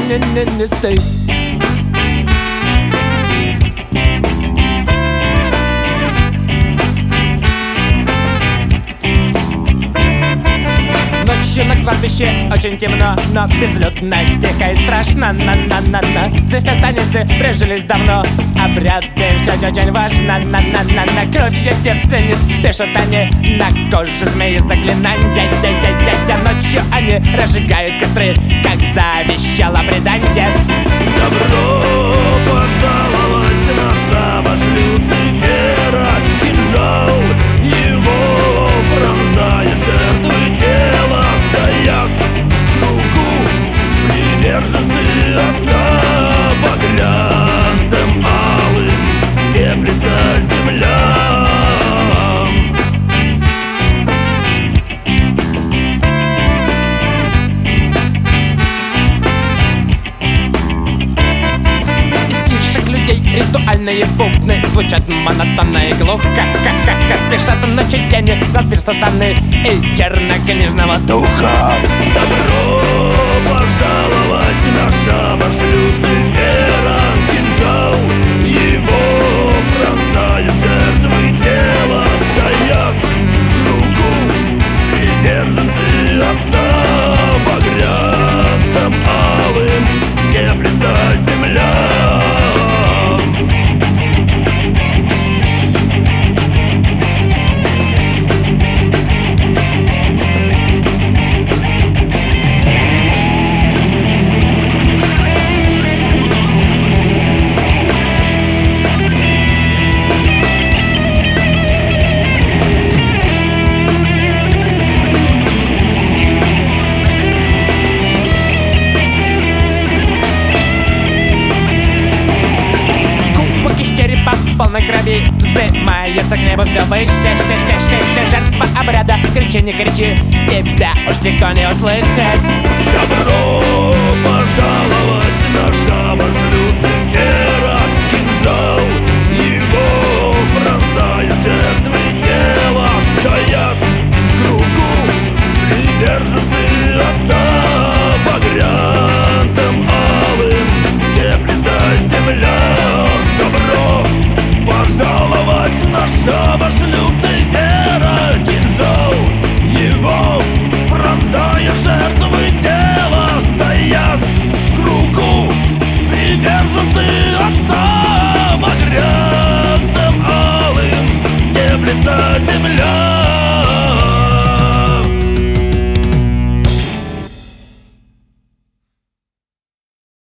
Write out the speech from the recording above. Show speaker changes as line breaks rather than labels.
не стоит. Ночью на кладбище очень темно, но безлюдно, тихо и страшно. На-на-на-на. Здесь останешься, прижились давно. Обряды ждать очень важно. На-на-на-на. Кровью девственниц пишут они на коже змеи заклинания. Я-я-я-я. Ночью они разжигают костры, как завещало предание.
Добро пожаловать на шабаш Люцифера. Кинжал его пронзает, жертвы тела стоят в кругу приверженцы отца. Багрянцем алым теплится земля.
Ритуальные бубны звучат монотонно и глухо, как спешат ночи тени над пир сатаны и чернокнижного духа.
Добро пожаловать на шабаш Люцифера. Кинжал его пронзает, жертвы тела стоят в кругу приверженцы отца. Багрянцем алым теплится земля.
Полной крови вздымается к небу все выше. Жертва обряда, кричи, не кричи, тебя уж никто не услышит.
Добро пожаловать на шабаш Люцифера. Кинжал его пронзает, жертвы тела стоят в кругу приверженцы отца. Багрянцем алым теплится земля. Добро пожаловать на шабаш Люцифера. Кинжал его пронзает, жертвы тела стоят в кругу приверженцы отца. Багрянцем алым теплится земля.